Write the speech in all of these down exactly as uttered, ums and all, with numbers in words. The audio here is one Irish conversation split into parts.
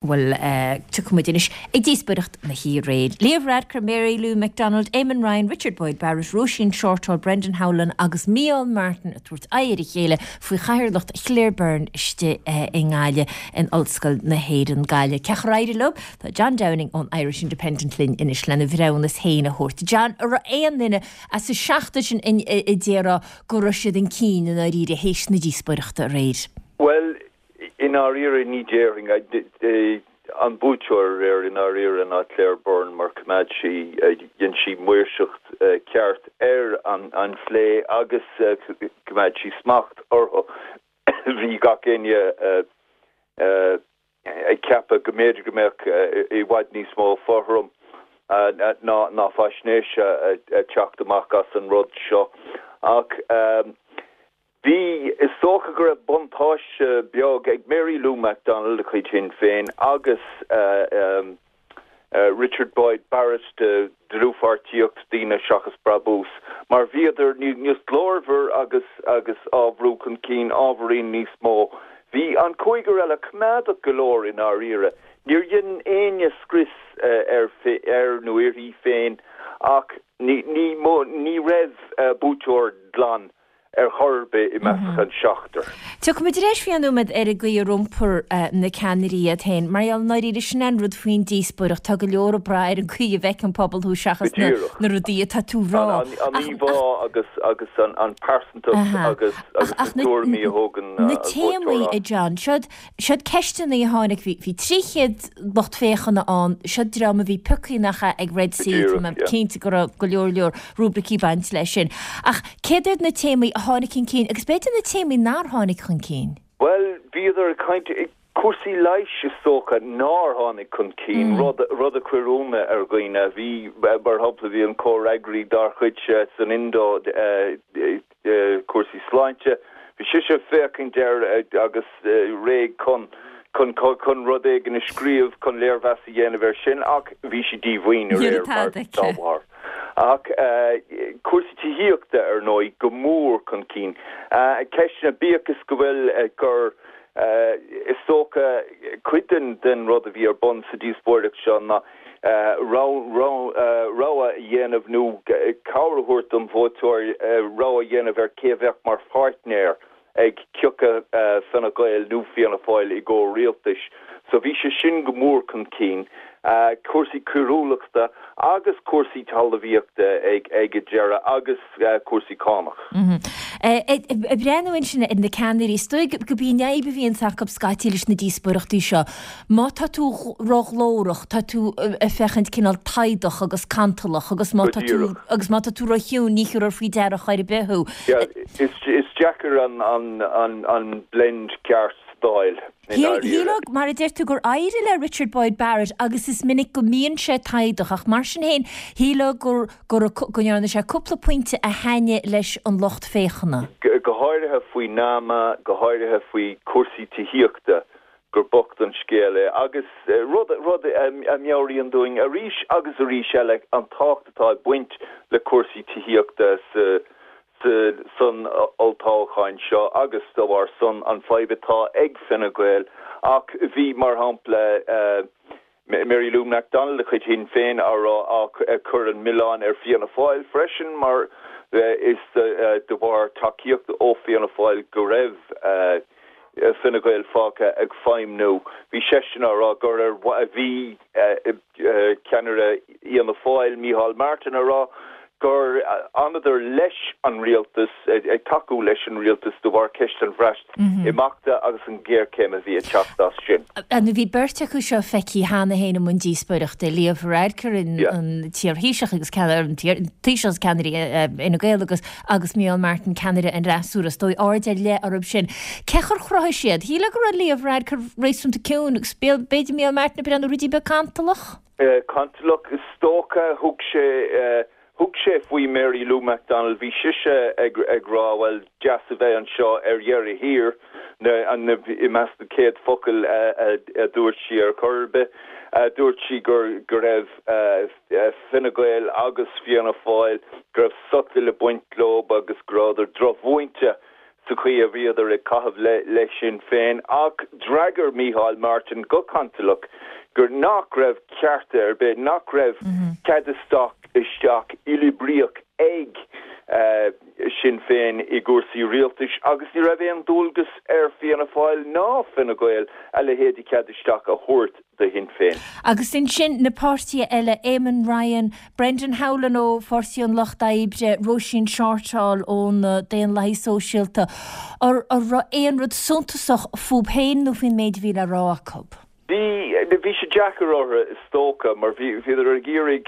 bhfuil tucumidis ag díosbaireacht na hí réid. Liam Radker, Mary Lou MacDonald, Eamon Ryan, Richard Boyd Barrett, Roisin Shortall, Brendan Howland agus Mial Martin a tuairt éirí chéile faoi chairlacht Claireburn iste i ngáile in Oldschool na Héireann Gaile. Ceach ráide lub, tá John Downing on Irish Independent Linn in Islana Bhreaunas héna hórta. John, ar éan nine as sa seachtain in i déra go ruisiad an cín in a ríre héis na díosbaireachta réid. Well, in our era in Nigering, I did uh, on Butcher er in our era not Claireburn, Mark Madshi, yen she muirschucht ceart er an an flé agus Madshi smacht or vi gach enya a kappa geméidir gemerk e wad ní smó forrum ná ná fasnéisha a teachtamach as an rud seo ach Bhí is socha gur a buntáis beag ag Mary Lou MacDonald a chuid sin féin agus uh, um, uh, Richard Boyd Barrett de drúfartíocht dína seachas brabús mar bhíidir níos glórver agus agus ábhrú chun cín ábhrín níos mó. Bhí an cúigur eile cumad a golóir in our ire. Níor dhéann aine scris uh, ar, ar nuir hí féin ach ní, ní, mo, ní raibh uh, búteoir dlan er horbe I measchan seachtar. Tu cum rééis fianúmad ar a gcuí rumpur na Canarí a tain, mar al naí is sin rud faoin díosbaireach tá go leor bra ar an cuí a bheith an pobl thú seachas na na rudí a tatú rá. An íbá agus agus an an percentach agus agus dúirmí a hógan na téimí i John, siad siad ceistan í tháinig hí tríchéad bocht féchanna an, siad drama bhí pucaínacha ag Red Sea me cínta go go leor leor rúbricí baint leis sin. Ach céidir na téimí hánig cin cín, agus beidir na téimí nar hánig chun cín? Well, bhíidir kind of cuasaí leiis is socha nar hánig chun cín, rud a cuiróna ar gcuine, bhí bar hopla bhí an córagraí dar chuid san indó cuasaí sláinte, bhí si se fécinn deir agus réig chun chun chun rud éigen na scríomh chun léirmheasa dhéanamh ar sin ach bhí si díomhaoine ar mar dámhar. Ach cuasaí tííochta ar nói go mór chun cín. Ceisna bíachas go bhfuil gur is socha cuidan den rud a bhí ar bun sa díosbaireach seo na rá a dhéanamh nó cabharthirt an bhótóir rá a dhéanamh ar céhheach mar partnéir ag ciocca fanna gail nó fianna fáil I go rialtais. So bhí sé sin go mór chun cín. Uh, cuasaí cuireúlachta agus cuasaí talmhaíochta ag ag deireadh agus uh, cuasaí cámach. I breanúin sin in na Canarí stoig go bhí neib a bhíon sacab scaitílis na díosbaireachtaí seo. Má tá tú roghlórach, tá tú a fechant cinál taidach agus cantalach agus má tá tú agus má tá tú roihiún níchar ar fao deire chuir bethú. Yeah, is is Jackar an an an an blend ceart stáil. Hílog mar a deirtu gur éire le Richard Boyd Barrett agus is minic go míon sé taidach ach mar sin héin hílog gur gur gonearna sé cúpla pointe a haine leis an locht féchanna. Go háirithe faoi náma, go háirithe faoi cuasaí tííochta gur bocht an scéile agus rud rud a meabhraíonn doing a ríis agus a ríis eile an táchtatá buint le cuasaí tííochta sa son oltáchain seo agus do war son an faibatá ag finna gael ach bhí mar hampla uh, Mary Lou MacDonald a chuid hin féin ará ach chur an Milan ar fianna fáil freisin mar uh, is uh, de war takeíocht ó fianna fáil go raibh uh, finna gael fáca ag feim nó. Bhí sesin ará gur ar bhí ceanara Ian fáil Micheál Martin ará gur another leis an rialtas ag taú leis an rialtas do bhar ceist an bhreist imachta agus an géir céim a bhí a teachtas sin. An bhí beirte chu seo feici hána héana mun díosbaireachta Liam Radker in an tíorhíiseach agus tíos Canarí ina gael agus agus Micheál Martin Canada an rasúras dói áide le arab sin. Cechar chráis siad, híla gur a Liam Radker rééis fun cún ag spéal beidir Micheál Martin be an rudí be cantalach? Cantalach is stócha thug sé Hug sé faoi Mary Lou MacDonald bhí siise ag rá well deas a bheith an seo ar dhearra hir an I meas na céad focail a dúirt si ar chorbe dúirt si gur gur raibh Fine Gael agus Fianna Fáil gur raibh sutla le buint glob agus gráidir drochmhainte sa chuí a bhíadar i cathab le, le sin féin ach dragar Micheál Martin go cantalach gur nach raibh cearta ar bit nach raibh cadasteach isteach ilibríoch ag uh, sin féin i gúrsaí rialtais agus ní raibh éon dúlgus ar fianna fáil ná finna goil a le héadí cadasteach a thuirt de hin féin. Agus in sin na pártí eile Eamon Ryan, Brendan Howlan ó Forsiún Loch Daibre, Roisin Shortall ón déan lai sóisialta ar éon rud suntasach fúbhéin nó fin méid bhí a rácab. Bhí bhí sé Jackar ortha is tóca mar bhí ar a ggéirig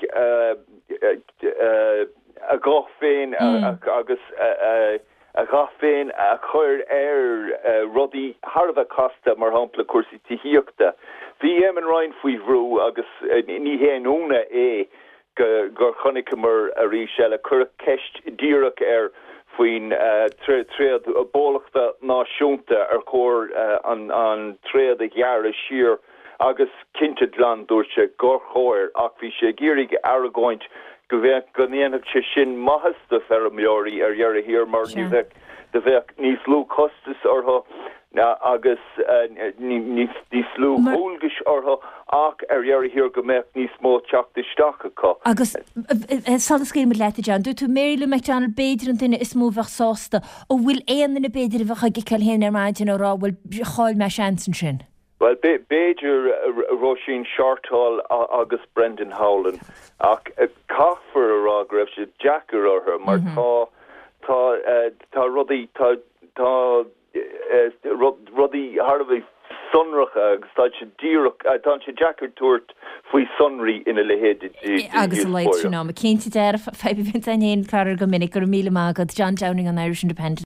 a gá féin agus a gá féin a chuir ar rudaí Harbh Costa mar hampla cuasaí tííochta. Bhí Eamon Ryan faoi bhrú agus ní héan úna é gur chonig mar a rí se le chur ceist díreach ar faoin tréad a bólachta náisiúnta ar chóir an tréad a ghearra siar agus cinnte land dúirte gur chóir ach bhí sé géirig aragóint go bheith go níanamh se sin maithasta fer a mleorí ar dhearr a hir mar ní bheith de bheith níos lú costas ortha na agus níos lú húlgus ortha ach ar dhearr a hir go mbeadh níos mó teachta stacha có. Agus salas céim leite John, dú tú Mary Lou McDonald beidir an duine is móbhah sásta ó bhfuil éan na beidir bhecha gicail héin ar maidin ó rá bhfuil cháil me seansan sin. Well, be Beidir uh, Roisin Shortall uh, agus Brendan Howlan ach uh, caithfar a rá go raibh sé Jackar ortha mar tá tá tá rudaí tá tá rudaí Harbh sunracha agus tá sé díreach tá sé Jackar tuairt faoi sunraí ina le héad agus a leid sinná, ma cinnte deir fe bhín a héon clar go minic gur míle mágad John Downing an Irish Independent.